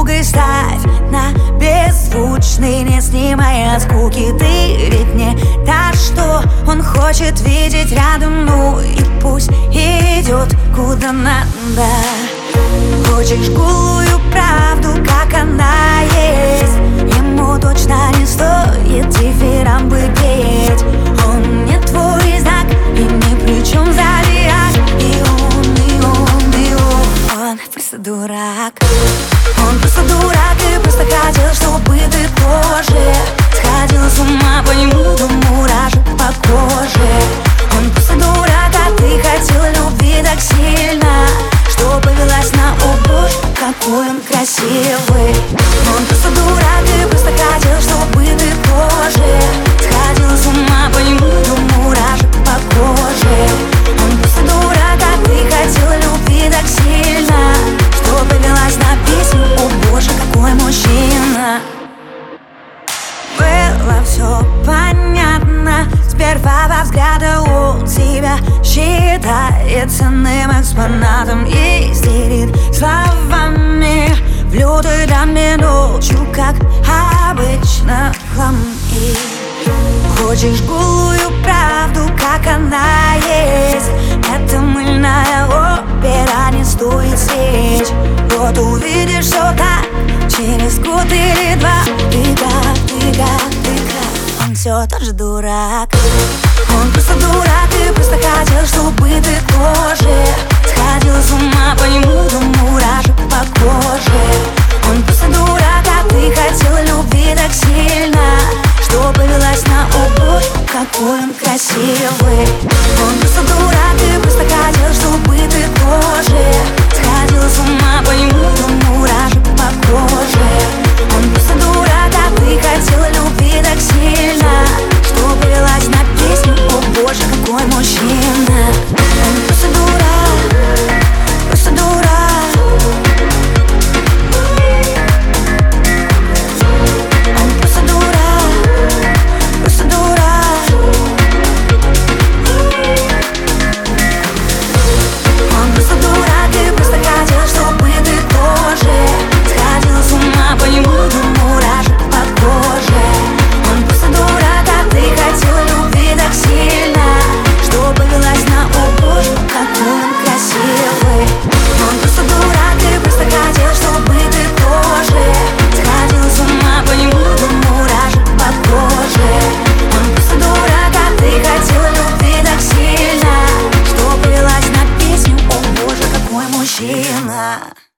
подругой ставь на беззвучный, не снимая скуки. Ты ведь не та, что он хочет видеть рядом. Ну и пусть идет куда надо. Хочешь голую правду, как она есть? Ему точно не стоит дифирамбы петь. Он не твой знак и ни при чем зодиак. И он просто дурак. Он просто дурак и просто хотел, чтобы ты тоже сходила с ума по нему, до мурашек по коже. Он просто дурак, а ты хотела любви так сильно, что повелась на убор, какой он красивый. Он просто дурак и просто хотел, чтобы ты тоже сходила с ума по нему, до мурашек по коже. Он просто дурак, а ты хотела любви так сильно, что повелась на песню. О боже, какой мужчина. Было все понятно сперва во взгляде. Он себя считает ценным экспонатом и истерит словами в лютой драме, ночью, как обычно, хлам. И хочешь голую правду, как она есть? Это мыльная опера, не стоит свеч. Вот увидишь все так через год или два. Ты как, он все тот же дурак. Он просто дурак и просто хотел, чтобы ты тоже сходила с ума по нему, до мурашек по коже. Он просто дурак, а ты хотела любви так сильно, что повелась на убор, какой он красивый. Он просто дурак и просто хотел, чтобы ты тоже сходила с ума по нему, до мурашек по коже. Он просто дурак, а ты хотела любви так сильно, что повелась на песню. О боже, какой мужчина. Он просто дурак, просто дурак. Он просто дурак, просто дурак. Он просто дурак и просто хотел, чтобы ты тоже сходила с ума по нему, до мурашек по коже. Он просто дурак, а ты хотела любви так сильно, что повелась на убор, какой он красивый. Он просто дурак и просто хотел, чтобы ты тоже сходила с ума по нему, до мурашек по коже. Он просто дурак, а ты хотела любви так сильно, что повелась на песню. О боже, какой мужчина.